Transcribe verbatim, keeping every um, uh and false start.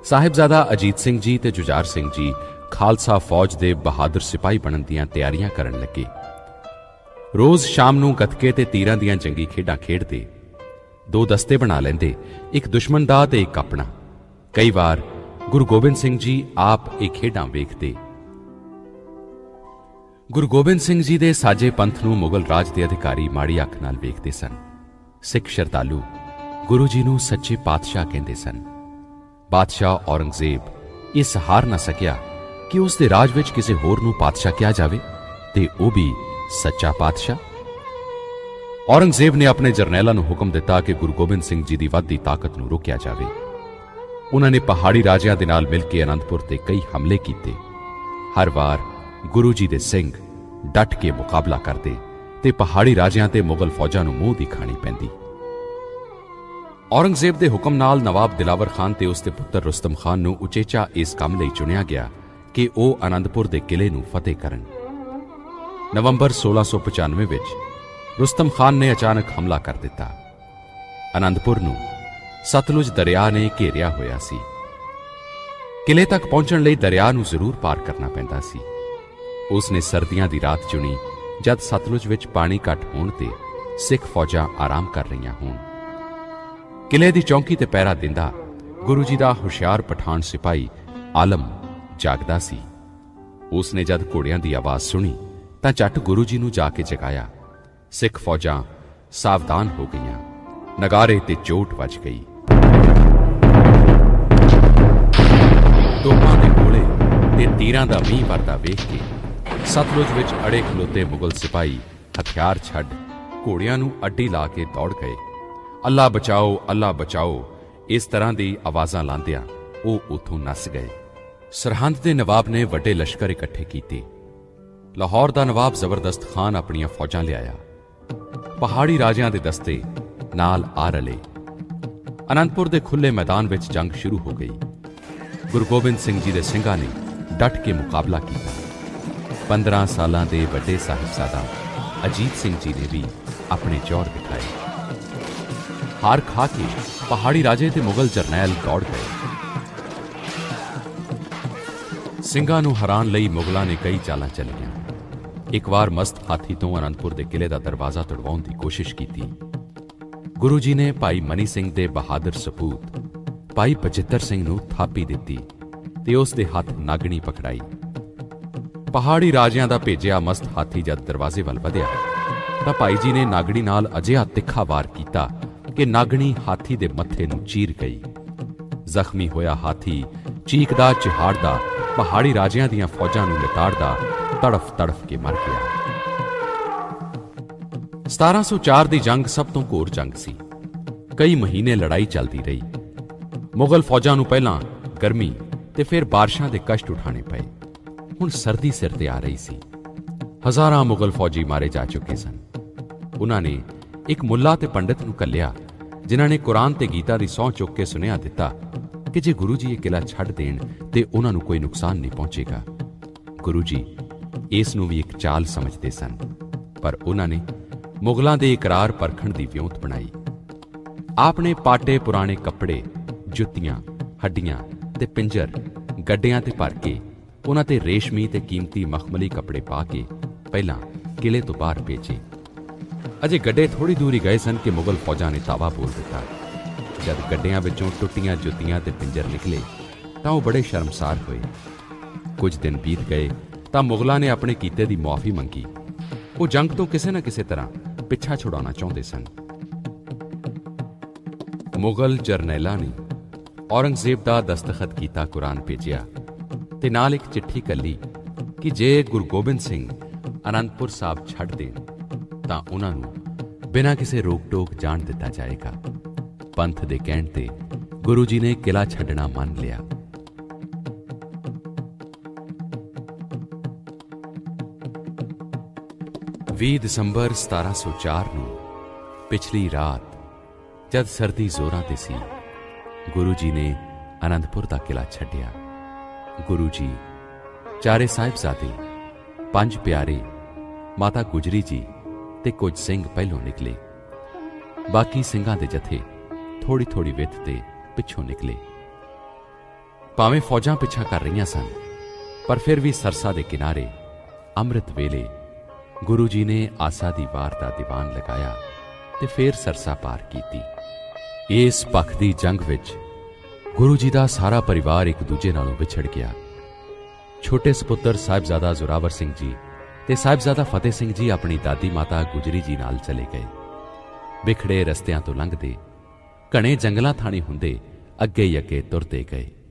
ਸਾਹਿਬਜ਼ਾਦਾ ਅਜੀਤ ਸਿੰਘ ਜੀ ਤੇ ਜੁਝਾਰ ਸਿੰਘ ਜੀ ਖਾਲਸਾ ਫੌਜ ਦੇ ਬਹਾਦਰ ਸਿਪਾਹੀ ਬਣਨ ਦੀਆਂ ਤਿਆਰੀਆਂ ਕਰਨ ਲੱਗੇ। ਰੋਜ਼ ਸ਼ਾਮ ਨੂੰ ਗੱਤਕੇ ਤੇ ਤੀਰਾਂ ਦੀਆਂ ਜੰਗੀ ਖੇਡਾਂ ਖੇਡਦੇ। ਦੋ ਦਸਤੇ ਬਣਾ ਲੈਂਦੇ, ਇੱਕ ਦੁਸ਼ਮਣ ਦਾ ਤੇ ਇੱਕ ਆਪਣਾ। ਕਈ ਵਾਰ ਗੁਰੂ ਗੋਬਿੰਦ ਸਿੰਘ ਜੀ ਆਪ ਇਹ ਖੇਡਾਂ ਵੇਖਦੇ। ਗੁਰੂ ਗੋਬਿੰਦ ਸਿੰਘ ਜੀ ਦੇ ਸਾਜੇ ਪੰਥ ਨੂੰ ਮੁਗਲ ਰਾਜ ਦੇ ਅਧਿਕਾਰੀ ਮਾੜੀ ਅੱਖ ਨਾਲ ਵੇਖਦੇ ਸਨ। ਸਿੱਖ ਸ਼ਰਧਾਲੂ ਗੁਰੂ ਜੀ ਨੂੰ ਸੱਚੇ ਪਾਤਸ਼ਾਹ ਕਹਿੰਦੇ ਸਨ। ਬਾਦਸ਼ਾਹ ਔਰੰਗਜ਼ੇਬ ਇਹ ਸਹਾਰ ਨਾ ਸਕਿਆ ਕਿ ਉਸ ਦੇ ਰਾਜ ਵਿੱਚ ਕਿਸੇ ਹੋਰ ਨੂੰ ਪਾਤਸ਼ਾਹ ਕਿਹਾ ਜਾਵੇ, ਤੇ ਉਹ ਵੀ ਸੱਚਾ ਪਾਤਸ਼ਾਹ। ਔਰੰਗਜ਼ੇਬ ਨੇ ਆਪਣੇ ਜਰਨੈਲਾਂ ਨੂੰ ਹੁਕਮ ਦਿੱਤਾ ਕਿ ਗੁਰੂ ਗੋਬਿੰਦ ਸਿੰਘ ਜੀ ਦੀ ਵੱਧਦੀ ਤਾਕਤ ਨੂੰ ਰੋਕਿਆ ਜਾਵੇ। ਉਹਨਾਂ ਨੇ ਪਹਾੜੀ ਰਾਜਿਆਂ ਦੇ ਨਾਲ ਮਿਲ ਕੇ ਅਨੰਦਪੁਰ ਤੇ ਕਈ ਹਮਲੇ ਕੀਤੇ। ਹਰ ਵਾਰ ਗੁਰੂ ਜੀ ਦੇ ਸਿੰਘ ਡਟ ਕੇ ਮੁਕਾਬਲਾ ਕਰਦੇ ਤੇ ਪਹਾੜੀ ਰਾਜਿਆਂ ਤੇ ਮੁਗਲ ਫੌਜਾਂ ਨੂੰ ਮੂੰਹ ਦੀ ਖਾਣੀ ਪੈਂਦੀ। ਔਰੰਗਜ਼ੇਬ ਦੇ ਹੁਕਮ ਨਾਲ ਨਵਾਬ ਦਿਲਾਵਰ ਖਾਨ ਤੇ ਉਸ ਦੇ ਪੁੱਤਰ ਰੁਸਤਮ ਖਾਨ ਨੂੰ ਉਚੇਚਾ ਇਸ ਕੰਮ ਲਈ ਚੁਣਿਆ ਗਿਆ ਕਿ ਉਹ ਅਨੰਦਪੁਰ ਦੇ ਕਿਲੇ ਨੂੰ ਫਤਿਹ ਕਰਨ। ਨਵੰਬਰ ਸੋਲਾਂ ਸੌ ਪਚਾਨਵੇਂ ਵਿੱਚ ਰੁਸਤਮ ਖਾਨ ਨੇ ਅਚਾਨਕ ਹਮਲਾ ਕਰ ਦਿੱਤਾ। ਅਨੰਦਪੁਰ ਨੂੰ ਸਤਲੁਜ ਦਰਿਆ ਨੇ ਘੇਰਿਆ ਹੋਇਆ ਸੀ। ਕਿਲੇ ਤੱਕ ਪਹੁੰਚਣ ਲਈ ਦਰਿਆ ਨੂੰ ਜ਼ਰੂਰ ਪਾਰ ਕਰਨਾ ਪੈਂਦਾ ਸੀ। ਉਸ ਨੇ ਸਰਦੀਆਂ ਦੀ ਰਾਤ ਚੁਣੀ, ਜਦ ਸਤਲੁਜ ਵਿੱਚ ਪਾਣੀ ਘੱਟ ਹੋਣ ਤੇ ਸਿੱਖ ਫੌਜਾਂ ਆਰਾਮ ਕਰ ਰਹੀਆਂ ਹੋਣ। ਕਿਲੇ ਦੀ ਚੌਂਕੀ ਤੇ ਪਹਿਰਾ ਦਿੰਦਾ ਗੁਰੂ ਜੀ ਦਾ ਹੁਸ਼ਿਆਰ ਪਠਾਨ ਸਿਪਾਹੀ ਆਲਮ ਜਾਗਦਾ ਸੀ। ਉਸ ਨੇ ਜਦ ਘੋੜਿਆਂ ਦੀ ਆਵਾਜ਼ ਸੁਣੀ ਤਾਂ ਝੱਟ ਗੁਰੂ ਜੀ ਨੂੰ ਜਾ ਕੇ ਜਗਾਇਆ। ਸਿੱਖ ਫੌਜਾਂ ਸਾਵਧਾਨ ਹੋ ਗਈਆਂ। ਨਗਾਰੇ ਤੇ ਚੋਟ ਵੱਜ ਗਈ। ਤੋਪਾਂ ਦੇ ਗੋਲੇ ਤੇ ਤੀਰਾਂ ਦਾ ਮੀਂਹ ਵਰਦਾ ਵੇਖ ਕੇ ਸਤਲੁਜ ਵਿੱਚ ਅੜੇ ਖਲੋਤੇ ਮੁਗਲ ਸਿਪਾਹੀ ਹਥਿਆਰ ਛੱਡ ਘੋੜਿਆਂ ਨੂੰ ਅੱਡੀ ਲਾ ਕੇ ਦੌੜ ਗਏ। ਅੱਲਾ ਬਚਾਓ, ਅੱਲਾ ਬਚਾਓ, ਇਸ ਤਰ੍ਹਾਂ ਦੀ ਆਵਾਜ਼ਾਂ ਲਾਉਂਦਿਆਂ ਉਹ ਉੱਥੋਂ ਨੱਸ ਗਏ। ਸਰਹੰਦ ਦੇ ਨਵਾਬ ਨੇ ਵੱਡੇ ਲਸ਼ਕਰ ਇਕੱਠੇ ਕੀਤੇ। ਲਾਹੌਰ ਦਾ ਨਵਾਬ ਜ਼ਬਰਦਸਤ ਖਾਨ ਆਪਣੀਆਂ ਫੌਜਾਂ ਲਿਆਇਆ। ਪਹਾੜੀ ਰਾਜਿਆਂ ਦੇ ਦਸਤੇ ਨਾਲ ਆ ਰਲੇ। ਅਨੰਦਪੁਰ ਦੇ ਖੁੱਲ੍ਹੇ ਮੈਦਾਨ ਵਿੱਚ ਜੰਗ ਸ਼ੁਰੂ ਹੋ ਗਈ। ਗੁਰੂ ਗੋਬਿੰਦ ਸਿੰਘ ਜੀ ਦੇ ਸਿੰਘਾਂ ਨੇ ਡਟ ਕੇ ਮੁਕਾਬਲਾ ਕੀਤਾ। ਪੰਦਰਾਂ ਸਾਲਾਂ ਦੇ ਵੱਡੇ ਸਾਹਿਬਜ਼ਾਦਾ ਅਜੀਤ ਸਿੰਘ ਜੀ ਨੇ ਵੀ ਆਪਣੇ ਜੌਹਰ ਦਿਖਾਏ। ਹਾਰ ਖਾ ਕੇ ਪਹਾੜੀ ਰਾਜੇ ਤੇ ਮੁਗਲ ਜਰਨੈਲ ਦੌੜ ਗਏ। ਸਿੰਘਾਂ ਨੂੰ ਹਰਾਉਣ ਲਈ ਮੁਗਲਾਂ ਨੇ ਕਈ ਚਾਲਾਂ ਚੱਲੀਆਂ। ਇੱਕ ਵਾਰ ਮਸਤ ਹਾਥੀ ਤੋਂ ਅਨੰਦਪੁਰ ਦੇ ਕਿਲੇ ਦਾ ਦਰਵਾਜ਼ਾ ਤੁੜਵਾਉਣ ਦੀ ਕੋਸ਼ਿਸ਼ ਕੀਤੀ। ਗੁਰੂ ਜੀ ਨੇ ਭਾਈ ਮਨੀ ਸਿੰਘ ਦੇ ਬਹਾਦਰ ਸਪੂਤ ਭਾਈ ਬਚਿੱਤਰ ਸਿੰਘ ਨੂੰ ਥਾਪੀ ਦਿੱਤੀ ਤੇ ਉਸ ਦੇ ਹੱਥ ਨਾਗਣੀ ਪਕੜਾਈ। ਪਹਾੜੀ ਰਾਜਿਆਂ ਦਾ ਭੇਜਿਆ ਮਸਤ ਹਾਥੀ ਜਦ ਦਰਵਾਜ਼ੇ ਵੱਲ ਵਧਿਆ ਤਾਂ ਭਾਈ ਜੀ ਨੇ ਨਾਗਣੀ ਨਾਲ ਅਜਿਹਾ ਤਿੱਖਾ ਵਾਰ ਕੀਤਾ ਕਿ ਨਾਗਣੀ ਹਾਥੀ ਦੇ ਮੱਥੇ ਨੂੰ ਚੀਰ ਗਈ। ਜ਼ਖਮੀ ਹੋਇਆ ਹਾਥੀ ਚੀਕਦਾ ਚਿਹਾੜਦਾ ਪਹਾੜੀ ਰਾਜਿਆਂ ਦੀਆਂ ਫੌਜਾਂ ਨੂੰ ਲਿਤਾੜਦਾ ਤੜਫ ਤੜਫ ਕੇ ਮਰ ਗਿਆ। ਸਤਾਰਾਂ ਸੌ ਚਾਰ ਦੀ ਜੰਗ ਸਭ ਤੋਂ ਘੋਰ ਜੰਗ ਸੀ। ਕਈ ਮਹੀਨੇ ਲੜਾਈ ਚੱਲਦੀ ਰਹੀ। ਮੁਗਲ ਫੌਜਾਂ ਨੂੰ ਪਹਿਲਾਂ ਗਰਮੀ ਤੇ ਫਿਰ ਬਾਰਿਸ਼ਾਂ ਦੇ ਕਸ਼ਟ ਉਠਾਣੇ ਪਏ। ਹੁਣ ਸਰਦੀ ਸਿਰ ਤੇ ਆ ਰਹੀ ਸੀ। ਹਜ਼ਾਰਾਂ ਮੁਗਲ ਫੌਜੀ ਮਾਰੇ ਜਾ ਚੁੱਕੇ ਸਨ। ਉਹਨਾਂ ਨੇ ਇੱਕ ਮੁੱਲਾ ਤੇ ਪੰਡਿਤ ਨੂੰ ਘੱਲਿਆ, ਜਿਨ੍ਹਾਂ ਨੇ ਕੁਰਾਨ ਤੇ ਗੀਤਾ ਦੀ ਸਹੁੰ ਚੁੱਕ ਕੇ ਸੁਨੇਹਾ ਦਿੱਤਾ ਕਿ ਜੇ ਗੁਰੂ ਜੀ ਇਹ ਕਿਲਾ ਛੱਡ ਦੇਣ ਤੇ ਉਹਨਾਂ ਨੂੰ ਕੋਈ ਨੁਕਸਾਨ ਨਹੀਂ ਪਹੁੰਚੇਗਾ। ਗੁਰੂ ਜੀ ਇਸ ਨੂੰ ਵੀ ਇੱਕ ਚਾਲ ਸਮਝਦੇ ਸਨ, ਪਰ ਉਹਨਾਂ ਨੇ ਮੁਗਲਾਂ ਦੇ ਇਕਰਾਰ ਪਰਖਣ ਦੀ ਵਿਉਂਤ ਬਣਾਈ। ਆਪਣੇ ਪਾਟੇ ਪੁਰਾਣੇ ਕੱਪੜੇ, ਜੁੱਤੀਆਂ, ਹੱਡੀਆਂ ਤੇ ਪਿੰਜਰ ਗੱਡਿਆਂ ਤੇ ਭਰ ਕੇ ਉਹਨਾਂ ਤੇ ਰੇਸ਼ਮੀ ਤੇ ਕੀਮਤੀ ਮਖਮਲੀ ਕੱਪੜੇ ਪਾ ਕੇ ਪਹਿਲਾਂ ਕਿਲੇ ਤੋਂ ਬਾਹਰ ਭੇਜੇ। ਅਜੇ ਗੱਡੇ ਥੋੜ੍ਹੀ ਦੂਰ ਹੀ ਗਏ ਸਨ ਕਿ ਮੁਗਲ ਫੌਜਾਂ ਨੇ ਤਾਵਾ ਬੋਲ ਦਿੱਤਾ। ਜਦ ਗੱਡਿਆਂ ਵਿੱਚੋਂ ਟੁੱਟੀਆਂ ਜੁੱਤੀਆਂ ਤੇ ਪਿੰਜਰ ਨਿਕਲੇ ਤਾਂ ਉਹ ਬੜੇ ਸ਼ਰਮਸਾਰ ਹੋਏ। ਕੁਝ ਦਿਨ ਬੀਤ ਗਏ ਤਾਂ ਮੁਗਲਾਂ ਨੇ ਆਪਣੇ ਕੀਤੇ ਦੀ ਮੁਆਫ਼ੀ ਮੰਗੀ। ਉਹ ਜੰਗ ਤੋਂ ਕਿਸੇ ਨਾ ਕਿਸੇ ਤਰ੍ਹਾਂ ਪਿੱਛਾ ਛੁਡਾਉਣਾ ਚਾਹੁੰਦੇ ਸਨ। ਮੁਗਲ ਜਰਨੈਲਾਂ ਨੇ ਔਰੰਗਜ਼ੇਬ ਦਾ ਦਸਤਖਤ ਕੀਤਾ ਕੁਰਾਨ ਭੇਜਿਆ ਤੇ ਨਾਲ ਇੱਕ ਚਿੱਠੀ ਘੱਲੀ ਕਿ ਜੇ ਗੁਰੂ ਗੋਬਿੰਦ ਸਿੰਘ ਅਨੰਦਪੁਰ ਸਾਹਿਬ ਛੱਡ ਦੇਣ ਤਾਂ ਉਹਨਾਂ ਨੂੰ ਬਿਨਾਂ ਕਿਸੇ ਰੋਕ ਟੋਕ ਜਾਣ ਦਿੱਤਾ ਜਾਏਗਾ। ਪੰਥ ਦੇ ਕਹਿਣ ਤੇ ਗੁਰੂ ਜੀ ਨੇ ਕਿਲਾ ਛੱਡਣਾ ਮੰਨ ਲਿਆ। ਵੀਹ ਦਸੰਬਰ ਸਤਾਰਾਂ ਸੌ ਚਾਰ ਨੂੰ ਪਿਛਲੀ ਰਾਤ ਜਦ ਸਰਦੀ ਜ਼ੋਰਾਂ ਤੇ ਸੀ, ਗੁਰੂ ਜੀ ਨੇ ਅਨੰਦਪੁਰ ਦਾ ਕਿਲਾ ਛੱਡਿਆ। ਗੁਰੂ ਜੀ, ਚਾਰੇ ਸਾਹਿਬਜ਼ਾਦੇ, ਪੰਜ ਪਿਆਰੇ, ਮਾਤਾ ਗੁਜਰੀ ਜੀ ਤੇ ਕੁਝ ਸਿੰਘ ਪਹਿਲੋਂ ਨਿਕਲੇ। ਬਾਕੀ ਸਿੰਘਾਂ ਦੇ ਜਥੇ ਥੋੜ੍ਹੀ ਥੋੜ੍ਹੀ ਵਿੱਥ ਤੇ ਪਿੱਛੋਂ ਨਿਕਲੇ। ਭਾਵੇਂ ਫੌਜਾਂ ਪਿੱਛਾ ਕਰ ਰਹੀਆਂ ਸਨ, ਪਰ ਫਿਰ ਵੀ ਸਰਸਾ ਦੇ ਕਿਨਾਰੇ ਅੰਮ੍ਰਿਤ ਵੇਲੇ ਗੁਰੂ ਜੀ ਨੇ ਆਸਾ ਦੀ ਵਾਰ ਦਾ ਦੀਵਾਨ ਲਗਾਇਆ ਤੇ ਫਿਰ ਸਰਸਾ ਪਾਰ ਕੀਤੀ। ਇਸ ਪੱਖ ਦੀ ਜੰਗ ਵਿੱਚ ਗੁਰੂ ਜੀ ਦਾ ਸਾਰਾ ਪਰਿਵਾਰ ਇੱਕ ਦੂਜੇ ਨਾਲੋਂ ਵਿਛੜ ਗਿਆ। ਛੋਟੇ ਸਪੁੱਤਰ ਸਾਹਿਬਜ਼ਾਦਾ ਜ਼ੋਰਾਵਰ ਸਿੰਘ ਜੀ ਤੇ ਸਾਹਿਬਜ਼ਾਦਾ ਫਤਿਹ ਸਿੰਘ ਜੀ ਆਪਣੀ ਦਾਦੀ ਮਾਤਾ ਗੁਜਰੀ ਜੀ ਨਾਲ ਚਲੇ ਗਏ। ਵਿਖੜੇ ਰਸਤਿਆਂ ਤੋਂ ਲੰਘਦੇ, ਘਣੇ ਜੰਗਲਾਂ ਥਾਣੀ ਹੁੰਦੇ ਅੱਗੇ ਹੀ ਅੱਗੇ ਤੁਰਦੇ ਗਏ।